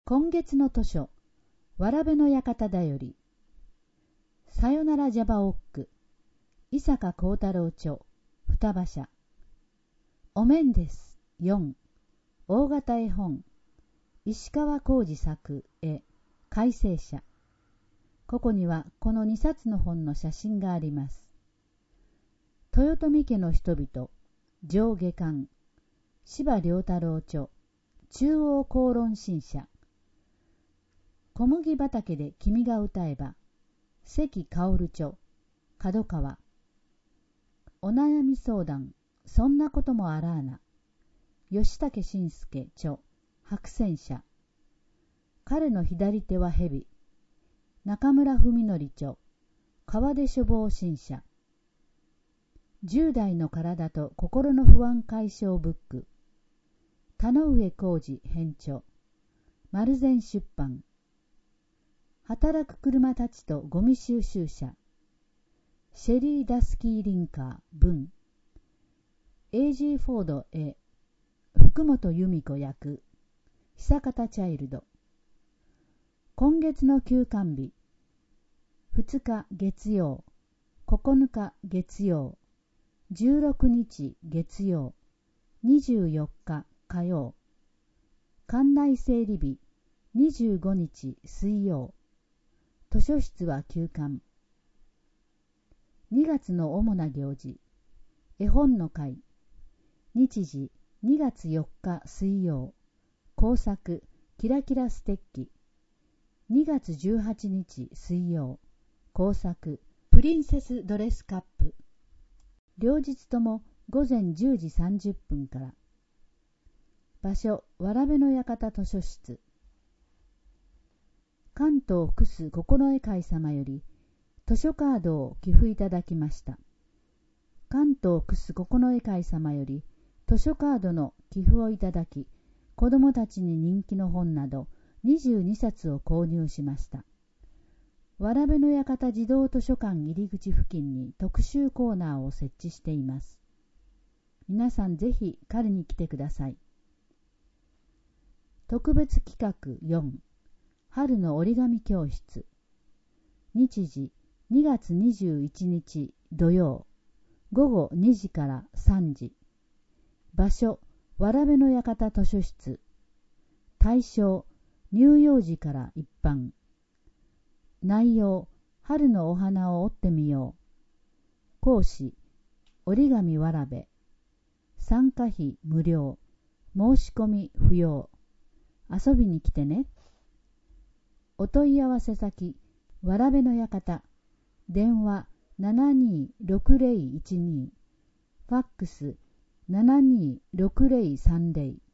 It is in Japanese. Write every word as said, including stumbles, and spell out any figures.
今月の図書、わらべの館だより、さよならジャバオック、伊坂幸太郎著、双葉社。お面です。よん、大型絵本、石川浩二作絵、改正者。ここにはこのにさつの本の写真があります。豊臣家の人々、上下巻、柴良太郎著、中央公論新社。小麦畑で君が歌えば、関薫著、角川。お悩み相談、そんなこともあらあな。吉武慎介著、白泉社。彼の左手は蛇。中村文則著、川出処方新社。十代の体と心の不安解消ブック。田上浩二編著、丸善出版。働く車たちとゴミ収集車。シェリー・ダスキー・リンカー文。エイジー・フォード絵。福本由美子役。久方チャイルド。今月の休館日。ふつか月曜、ここのか月曜、じゅうろくにち月曜、にじゅうよっか火曜。館内整理日、にじゅうごにち水曜。図書室は休館。にがつの主な行事。絵本の会。日時にがつよっか水曜。工作キラキラステッキ。にがつじゅうはちにち水曜。工作プリンセスドレスカップ。両日ともごぜんじゅうじさんじゅっぷんから。場所、わらべの館図書室。関東久須九重会様より図書カードを寄付いただきました。関東久須九重会様より図書カードの寄付をいただき、子どもたちに人気の本などにじゅうにさつを購入しました。わらべの館児童図書館入り口付近に特集コーナーを設置しています。皆さんぜひ借りに来てください。特別企画よん、春の折り紙教室。日時にがつにじゅういちにち土曜、ごごにじからさんじ。場所、わらべの館図書室。対象、乳幼児から一般。内容、春のお花を折ってみよう。講師、折り紙わらべ。参加費無料。申し込み不要。遊びに来てね。お問い合わせ先、わらべの館。電話ななにーろくぜろいちに。ファックスななにーろくぜろさんぜろ。